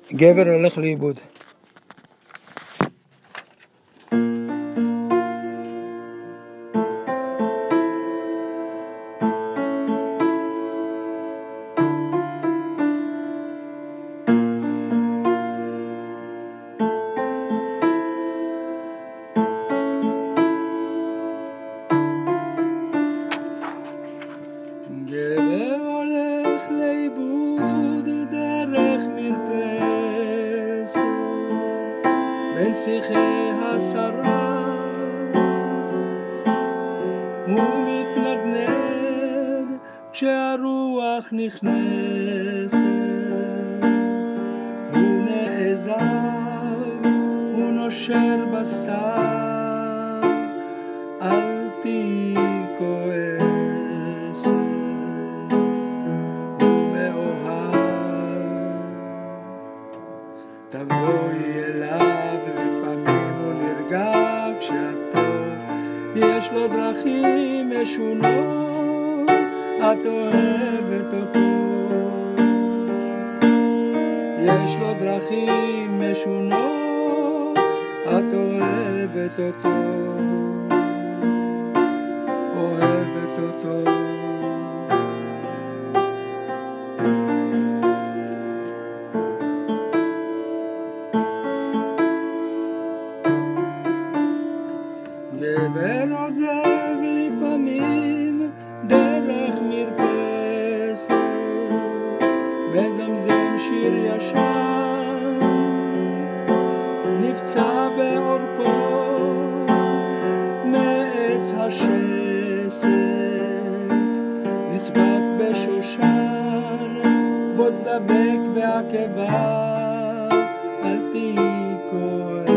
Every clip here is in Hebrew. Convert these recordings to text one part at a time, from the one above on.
גבר הולך לאיבוד. גבר הולך לאיבוד דרך מרפסת בין שיחי השרף, הוא מתנדנד כשהרוח נכנסת, הוא נעזב, הוא נושר בסתיו, אל תהי כועסת, תבואי אליו, לפעמים הוא נרגע כשאת פה, יש לו דרכים משונות, את אוהבת אותו. יש לו דרכים משונות, את אוהבת אותו, אוהבת אותו. גבר עוזב לפעמים דרך מרפסת, מזמזם שיר ישן, נפצע בעורפו מעץ השסק, נצבט בשושן, בוץ דבק בעקבה, אל תהי כועסת.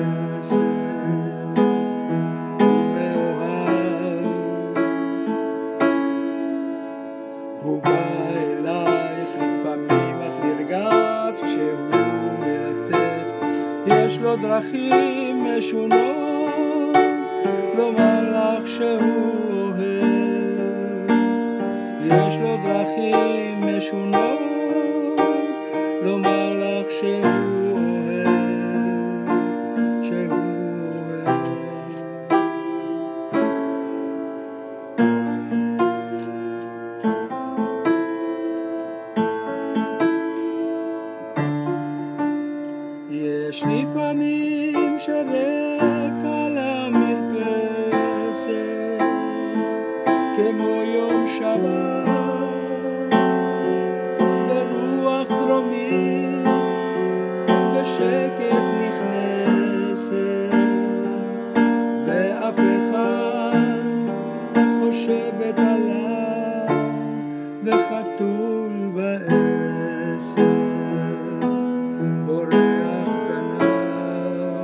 הוא בא אלייך, לפעמים את נרגעת כשהוא מלטף, יש לו דרכים משונות לומר לך שהוא אוהב, יש לו דרכים משונות לומר לך שהוא אוהב, שהוא אוהב. יש לפעמים שרק על המרפסת כמו יום שבת, ברוח דרומית בשקט נכנסת, ואף אחד את חושבת עליו וחתול בעשר בורח זנב,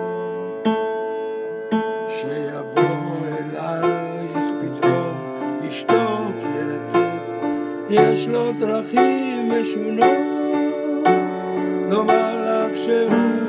שיבוא אלייך פתאום ישתוק ילטף, יש לו דרכים משונות לומר לך שהוא